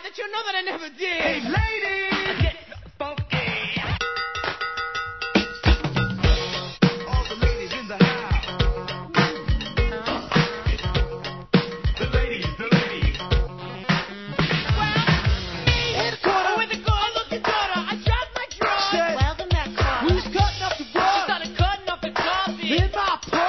let you know that I never did. Hey, ladies! Get funky! All the ladies in the house. The ladies. Well, In the corner. with the girl, look at daughter. I dropped my drawers. Said, Well, then that car. who's cutting up the She rug? started cutting up the carpet. In my purse.